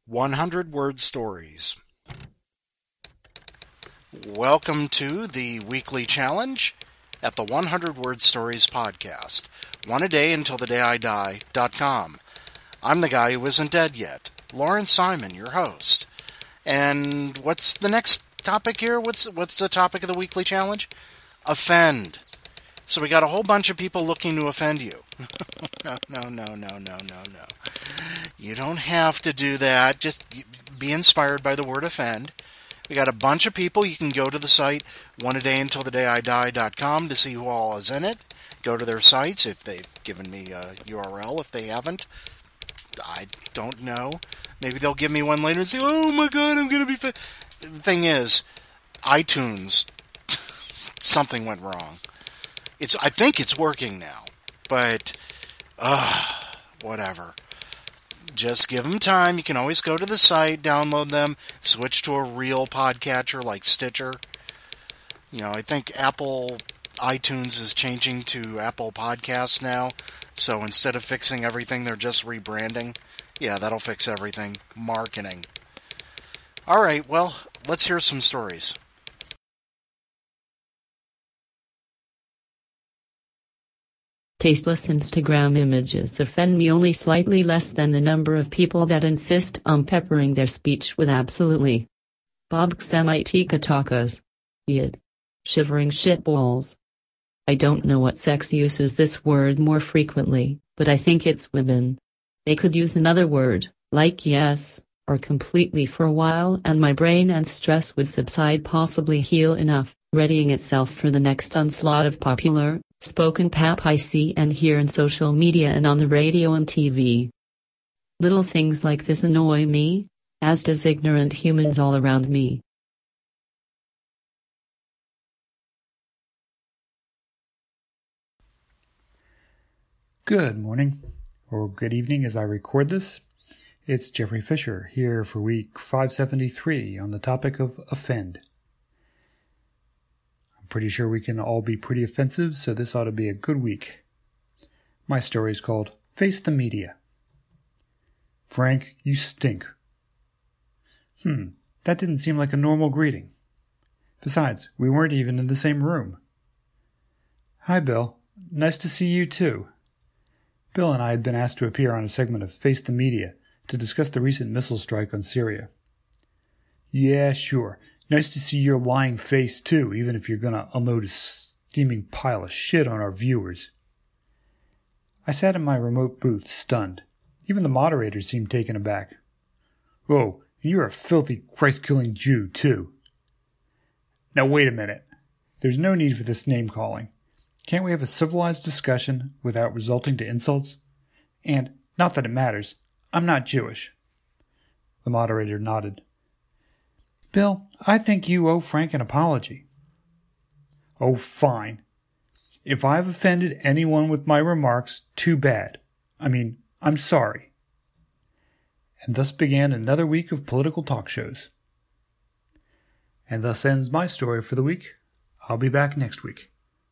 100-word stories. Welcome to the weekly challenge at the 100-word stories podcast. One a day until the day I die.com. I'm the guy who isn't dead yet, Lawrence Simon, your host. And what's the next topic here? What's the topic of the weekly challenge? Offend. So we got a whole bunch of people looking to offend you. No. You don't have to do that. Just be inspired by the word offend. We got a bunch of people. You can go to the site oneadayntilthedayidie.com to see who all is in it. Go to their sites if they've given me a URL. If they haven't, I don't know. Maybe they'll give me one later and say, oh my God, I'm going to be... The thing is, iTunes, something went wrong. I think it's working now, but whatever. Just give them time. You can always go to the site, download them, switch to a real podcatcher like Stitcher. I think Apple iTunes is changing to Apple Podcasts now, so instead of fixing everything, they're just rebranding. Yeah, that'll fix everything. Marketing. All right, well, let's hear some stories. Tasteless Instagram images offend me only slightly less than the number of people that insist on peppering their speech with absolutely. Bob Xamitika tacos. Yid. Shivering shitballs. I don't know what sex uses this word more frequently, but I think it's women. They could use another word, like yes, or completely for a while, and my brain and stress would subside, possibly heal enough, readying itself for the next onslaught of popular, spoken pap I see and hear in social media and on the radio and TV. Little things like this annoy me, as does ignorant humans all around me. Good morning, or good evening as I record this. It's Jeffrey Fisher here for week 573 on the topic of offend. I'm pretty sure we can all be pretty offensive, so this ought to be a good week. My story is called Face the Media. Frank, you stink. That didn't seem like a normal greeting. Besides, we weren't even in the same room. Hi, Bill. Nice to see you, too. Bill and I had been asked to appear on a segment of Face the Media to discuss the recent missile strike on Syria. Yeah, sure. Nice to see your lying face, too, even if you're going to unload a steaming pile of shit on our viewers. I sat in my remote booth, stunned. Even the moderator seemed taken aback. Whoa, and you're a filthy, Christ-killing Jew, too. Now wait a minute. There's no need for this name-calling. Can't we have a civilized discussion without resulting to insults? And, not that it matters, I'm not Jewish. The moderator nodded. Bill, I think you owe Frank an apology. Oh, fine. If I've offended anyone with my remarks, too bad. I'm sorry. And thus began another week of political talk shows. And thus ends my story for the week. I'll be back next week.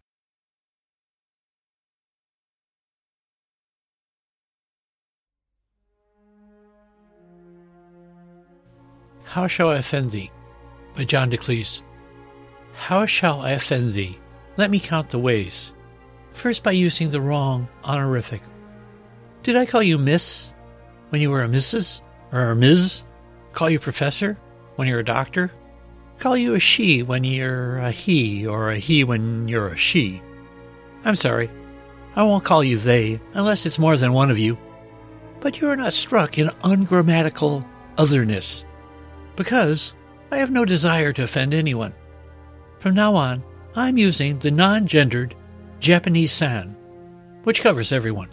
How Shall I Offend Thee? By John DeCleese. How shall I offend thee? Let me count the ways. First, by using the wrong honorific. Did I call you Miss when you were a Mrs. or a Ms.? Call you Professor when you're a doctor? Call you a she when you're a he, or a he when you're a she? I'm sorry. I won't call you they unless it's more than one of you. But you are not struck in ungrammatical otherness, because I have no desire to offend anyone. From now on, I'm using the non-gendered Japanese-san, which covers everyone.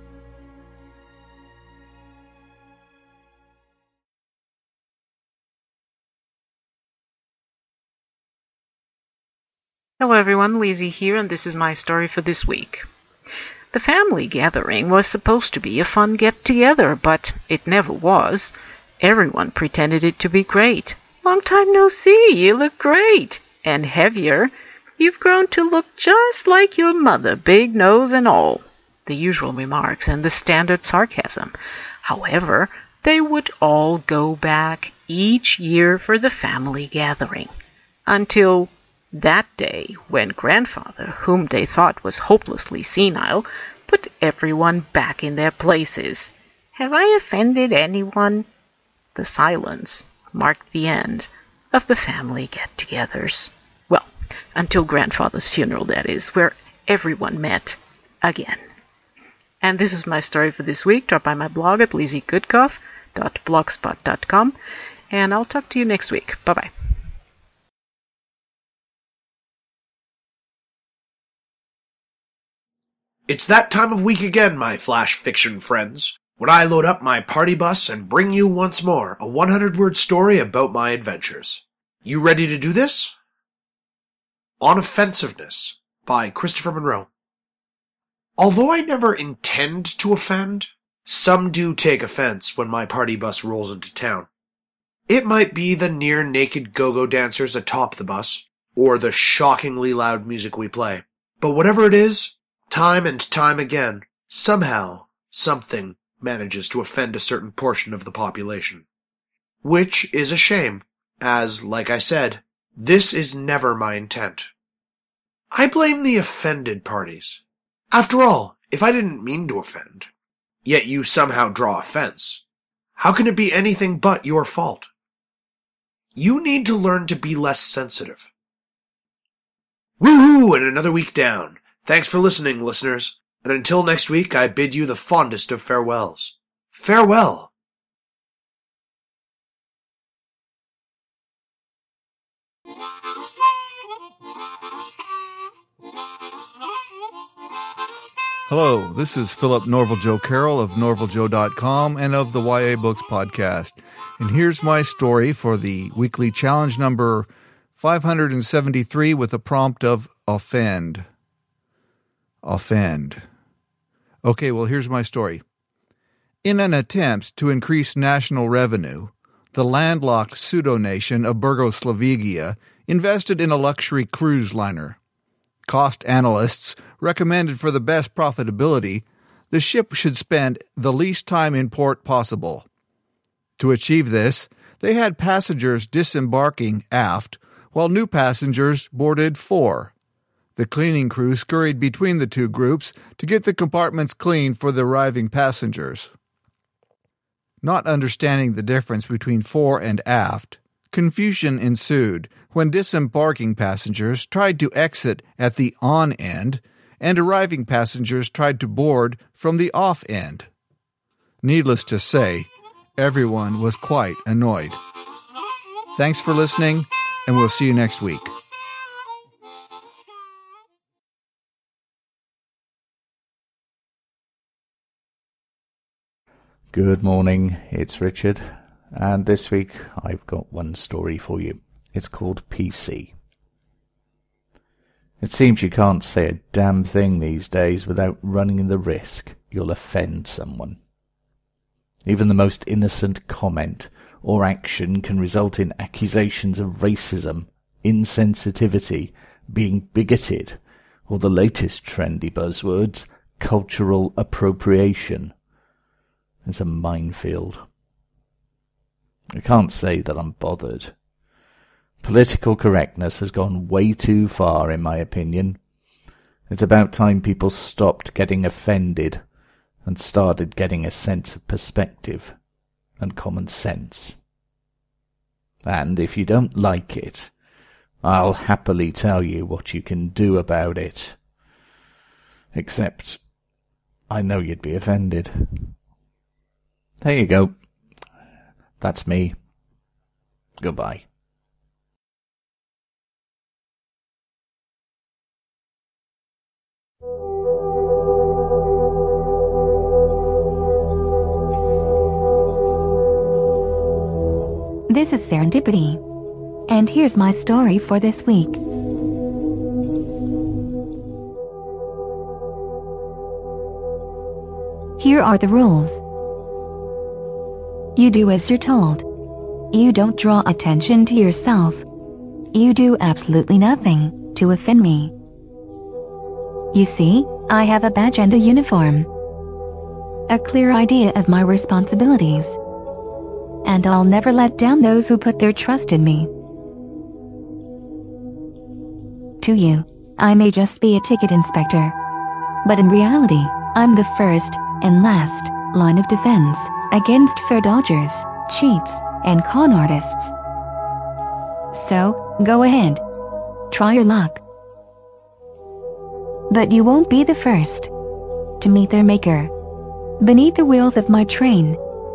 Hello everyone, Lizzie here, and this is my story for this week. The family gathering was supposed to be a fun get-together, but it never was. Everyone pretended it to be great. Long time no see, you look great. And heavier. You've grown to look just like your mother, big nose and all. The usual remarks and the standard sarcasm. However, They would all go back each year for the family gathering, until that day when Grandfather, whom they thought was hopelessly senile, put everyone back in their places. "Have I offended anyone?" The silence marked the end of the family get-togethers. Well, until Grandfather's funeral, that is, where everyone met again. And this is my story for this week. Drop by my blog at lizziegoodcoff.blogspot.com, and I'll talk to you next week. Bye-bye. It's that time of week again, my flash fiction friends, when I load up my party bus and bring you once more a 100-word story about my adventures. You ready to do this? On Offensiveness by Christopher Monroe. Although I never intend to offend, some do take offense when my party bus rolls into town. It might be the near-naked go-go dancers atop the bus, or the shockingly loud music we play. But whatever it is, time and time again, somehow, something manages to offend a certain portion of the population. Which is a shame, as, like I said, this is never my intent. I blame the offended parties. After all, if I didn't mean to offend, yet you somehow draw offense, how can it be anything but your fault? You need to learn to be less sensitive. Woohoo! And another week down. Thanks for listening, listeners, and until next week, I bid you the fondest of farewells. Farewell! Hello, this is Philip Norval Joe Carroll of NorvalJoe.com and of the YA Books Podcast. And here's my story for the weekly challenge number 573 with a prompt of offend. Offend. Okay, well, here's my story. In an attempt to increase national revenue, the landlocked pseudo-nation of Burgoslavia invested in a luxury cruise liner. Cost analysts recommended for the best profitability, the ship should spend the least time in port possible. To achieve this, they had passengers disembarking aft, while new passengers boarded fore. The cleaning crew scurried between the two groups to get the compartments clean for the arriving passengers. Not understanding the difference between fore and aft, confusion ensued when disembarking passengers tried to exit at the on end and arriving passengers tried to board from the off end. Needless to say, everyone was quite annoyed. Thanks for listening, and we'll see you next week. Good morning, it's Richard, and this week I've got one story for you. It's called PC. It seems you can't say a damn thing these days without running the risk you'll offend someone. Even the most innocent comment or action can result in accusations of racism, insensitivity, being bigoted, or the latest trendy buzzwords, cultural appropriation. It's a minefield. I can't say that I'm bothered. Political correctness has gone way too far, in my opinion. It's about time people stopped getting offended and started getting a sense of perspective and common sense. And if you don't like it, I'll happily tell you what you can do about it. Except, I know you'd be offended. There you go. That's me. Goodbye. This is Serendipity, and here's my story for this week. Here are the rules. You do as you're told. You don't draw attention to yourself. You do absolutely nothing to offend me. You see, I have a badge and a uniform. A clear idea of my responsibilities. and I'll never let down those who put their trust in me. To you, I may just be a ticket inspector, but in reality, I'm the first and last line of defense against fare dodgers, cheats, and con artists. So, go ahead. Try your luck. But you won't be the first to meet their maker beneath the wheels of my train.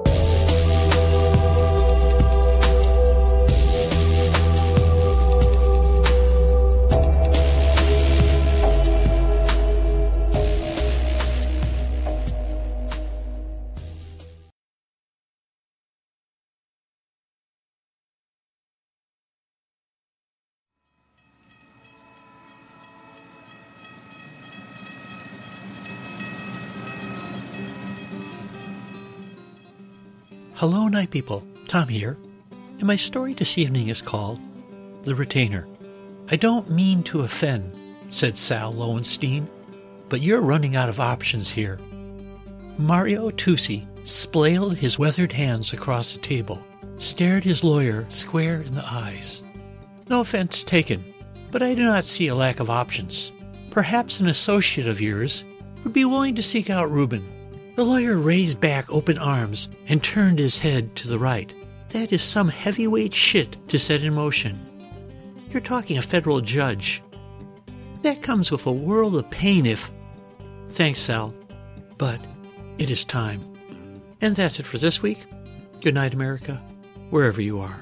Hello, Night People. Tom here, and my story this evening is called The Retainer. I don't mean to offend, said Sal Lowenstein, but you're running out of options here. Mario Tucci splayed his weathered hands across the table, stared his lawyer square in the eyes. No offense taken, but I do not see a lack of options. Perhaps an associate of yours would be willing to seek out Reuben. The lawyer raised back open arms and turned his head to the right. That is some heavyweight shit to set in motion. You're talking a federal judge. That comes with a world of pain if... Thanks, Sal, but it is time. And that's it for this week. Good night, America, wherever you are.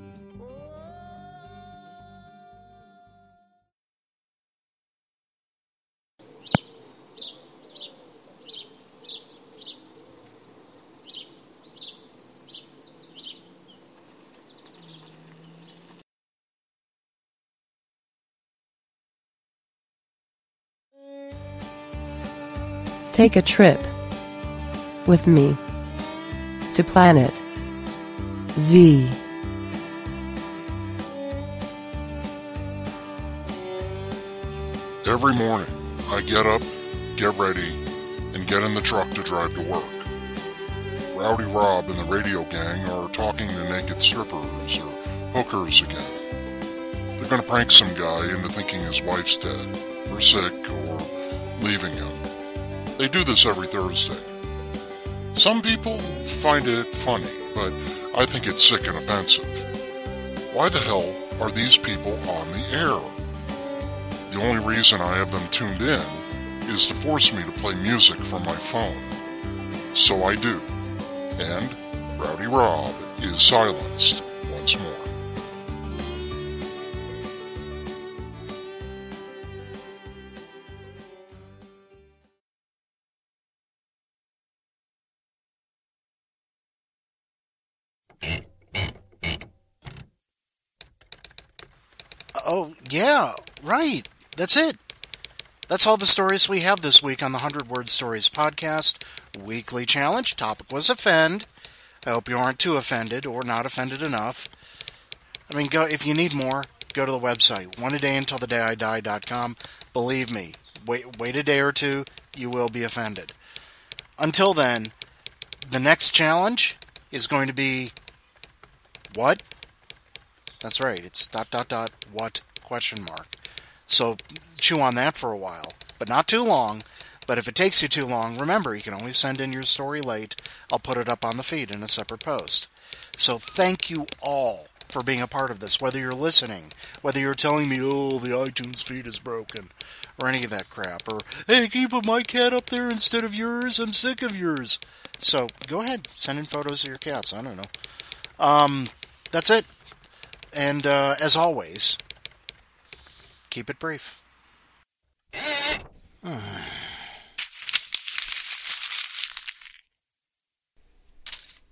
Take a trip with me to Planet Z. Every morning, I get up, get ready, and get in the truck to drive to work. Rowdy Rob and the radio gang are talking to naked strippers or hookers again. They're going to prank some guy into thinking his wife's dead, or sick, or leaving him. They do this every Thursday. Some people find it funny, but I think it's sick and offensive. Why the hell are these people on the air? The only reason I have them tuned in is to force me to play music from my phone. So I do. And Rowdy Rob is silenced once more. Oh, yeah, right. That's it. That's all the stories we have this week on the 100 Word Stories podcast. Weekly challenge. Topic was offend. I hope you aren't too offended or not offended enough. I mean, if you need more, go to the website, oneadayuntilthedayidie.com. Believe me, wait a day or two, you will be offended. Until then, the next challenge is going to be what? That's right, it's ... what? ? So chew on that for a while, but not too long. But if it takes you too long, remember, you can always send in your story late. I'll put it up on the feed in a separate post. So thank you all for being a part of this, whether you're listening, whether you're telling me, oh, the iTunes feed is broken, or any of that crap, or, hey, can you put my cat up there instead of yours? I'm sick of yours. So go ahead, send in photos of your cats. I don't know. That's it. And as always, keep it brief.